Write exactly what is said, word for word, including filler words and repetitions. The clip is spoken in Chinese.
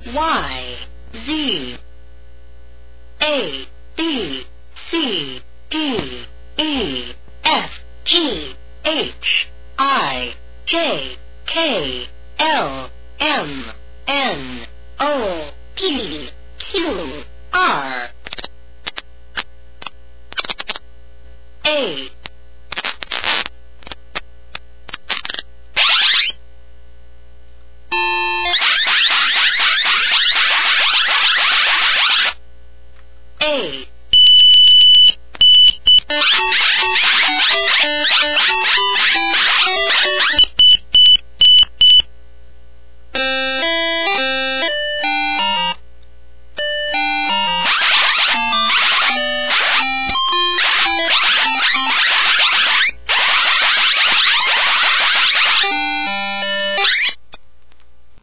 Y, Z, A, B, C, D, E, F, G, H, I, J, K, L, M, N, O, P, Q, R, A,